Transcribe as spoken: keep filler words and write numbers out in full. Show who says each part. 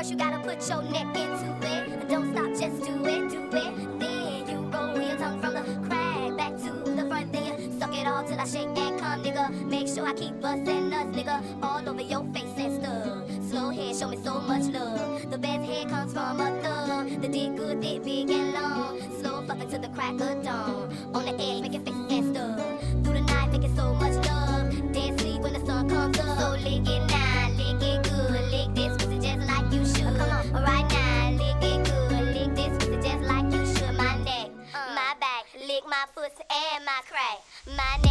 Speaker 1: First you gotta put your neck into it. Don't stop, just do it, do it. Then you roll your tongue from the crack back to the front. Then you suck it all till I shake and come, nigga. Make sure I keep bustin' nuts, nigga, all over your face and stuff. Slow head, show me so much love. The best head comes from a thug. The dick good, thick, big and long. Slow fucking till the crack of dawn. On the edge, making faces and stuff. Through the night, making so much love. Dead sleep when the sun comes up. So lick it now, lick it good. Lick this pussy just like you should. Come on, right now, lick it good. Lick this pussy just like you should. My neck, my back, lick my pussy and my crack. My